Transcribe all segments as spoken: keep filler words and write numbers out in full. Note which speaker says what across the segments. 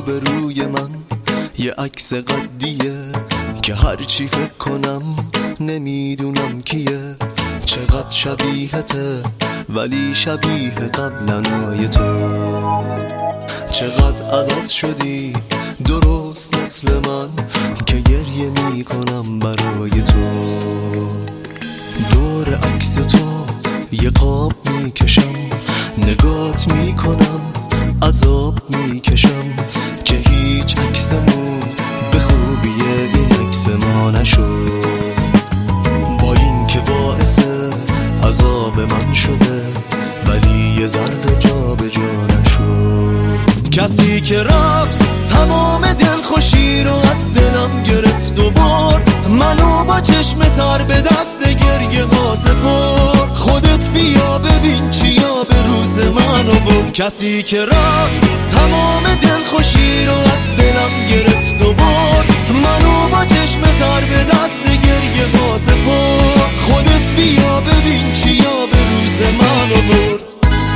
Speaker 1: روبروی من یه عکس قدیه که هرچی فکر کنم نمیدونم کیه. چقدر شبیهته ولی شبیه قبلنای تو. چقدر عوض شدی درست مثل من که گریه میکنم برای تو. دور عکس تو یه قاب میکشم، نگات میکنم عذاب میکشم که هیچ عکسمون به خوبی این عکس ما نشد. با این که باعث عذاب من شده ولی یه ذره جا به جا نشد. کسی که رفت تمام دلخوشی رو از دلم گرفت و برد، منو با چشم تر به دست گریه ها سپرد. خودت بیا ببین چیا به روز من آورد. کسی که رفت تمام دلخوشی رو از دلم گرفت و برد، منو با چشم تر به دست گریه ها سپرد. خودت بیا ببین چیا به روز من آورد.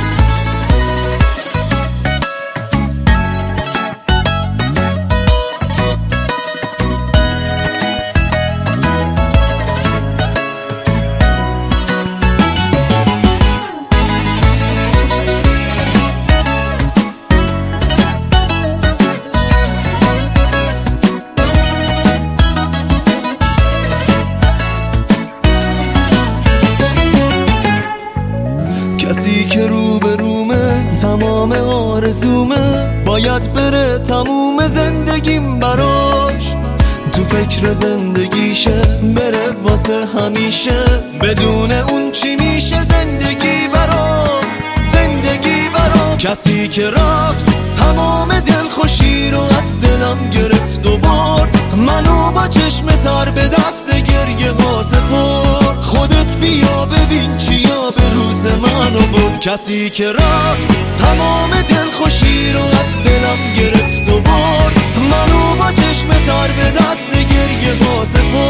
Speaker 1: کسی که رو به رومه تمام آرزومه، باید بره تموم زندگیم براش. تو فکر زندگیشه بره واسه همیشه، بدون اون چی میشه زندگی برام، زندگی برام. کسی که رفت تمام دلخوشی رو از دلم گرفت و برد، منو با چشم تر به دست گریه ها سپرد. خودت بیا ببین چیا به روز من آورد. کسی که رفت تمام دلخوشی رو از دلم گرفت و برد، منو با چشم تر به دست گریه ها سپرد.